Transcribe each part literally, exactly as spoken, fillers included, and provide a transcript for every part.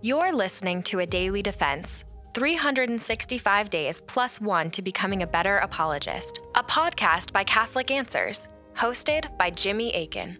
You're listening to A Daily Defense, three hundred sixty-five days plus one to becoming a better apologist, a podcast by Catholic Answers, hosted by Jimmy Akin.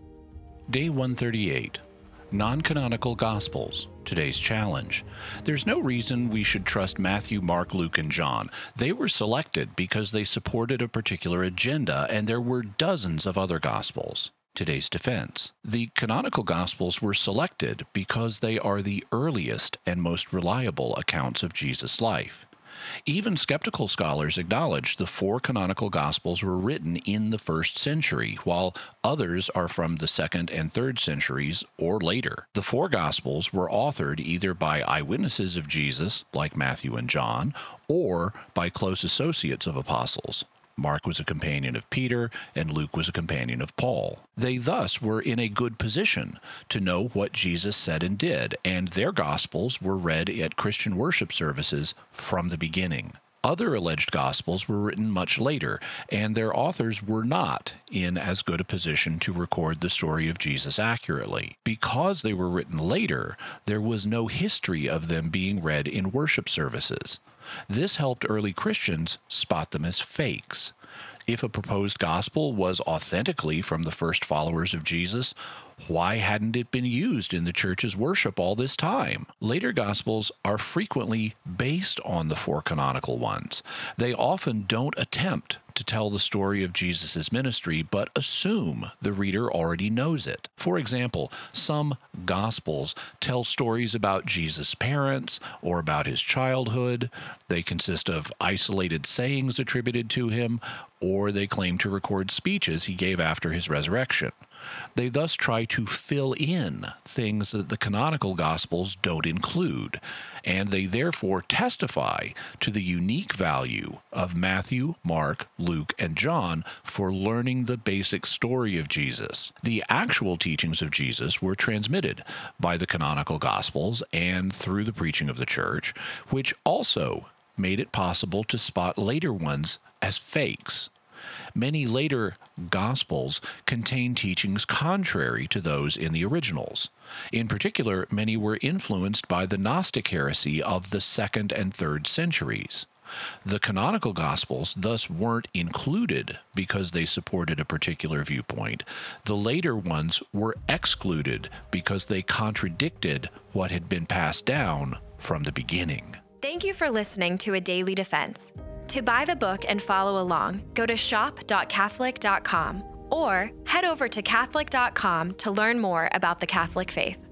Day one thirty-eight, Non-Canonical Gospels, today's challenge. There's no reason we should trust Matthew, Mark, Luke, and John. They were selected because they supported a particular agenda, and there were dozens of other Gospels. Today's defense. The canonical Gospels were selected because they are the earliest and most reliable accounts of Jesus' life. Even skeptical scholars acknowledge the four canonical Gospels were written in the first century, while others are from the second and third centuries or later. The four Gospels were authored either by eyewitnesses of Jesus, like Matthew and John, or by close associates of apostles. Mark was a companion of Peter, and Luke was a companion of Paul. They thus were in a good position to know what Jesus said and did, and their Gospels were read at Christian worship services from the beginning. Other alleged Gospels were written much later, and their authors were not in as good a position to record the story of Jesus accurately. Because they were written later, there was no history of them being read in worship services. This helped early Christians spot them as fakes. If a proposed gospel was authentically from the first followers of Jesus, why hadn't it been used in the church's worship all this time? Later Gospels are frequently based on the four canonical ones. They often don't attempt to tell the story of Jesus' ministry, but assume the reader already knows it. For example, some Gospels tell stories about Jesus' parents or about his childhood. They consist of isolated sayings attributed to him, or they claim to record speeches he gave after his resurrection. They thus try to fill in things that the canonical Gospels don't include, and they therefore testify to the unique value of Matthew, Mark, Luke, and John for learning the basic story of Jesus. The actual teachings of Jesus were transmitted by the canonical Gospels and through the preaching of the Church, which also made it possible to spot later ones as fakes. Many later Gospels contain teachings contrary to those in the originals. In particular, many were influenced by the Gnostic heresy of the second and third centuries. The canonical Gospels thus weren't included because they supported a particular viewpoint. The later ones were excluded because they contradicted what had been passed down from the beginning. Thank you for listening to A Daily Defense. To buy the book and follow along, go to shop dot catholic dot com or head over to catholic dot com to learn more about the Catholic faith.